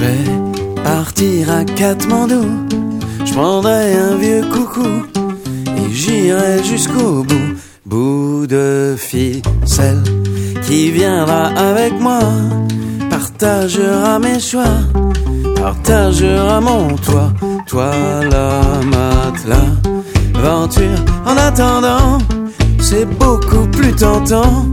vais partir à Katmandou. Je prendrai un vieux coucou et j'irai jusqu'au bout de ficelle qui viendra avec moi, partagera mes choix, partagera mon toit, la matelas, aventure en attendant, c'est beaucoup plus tentant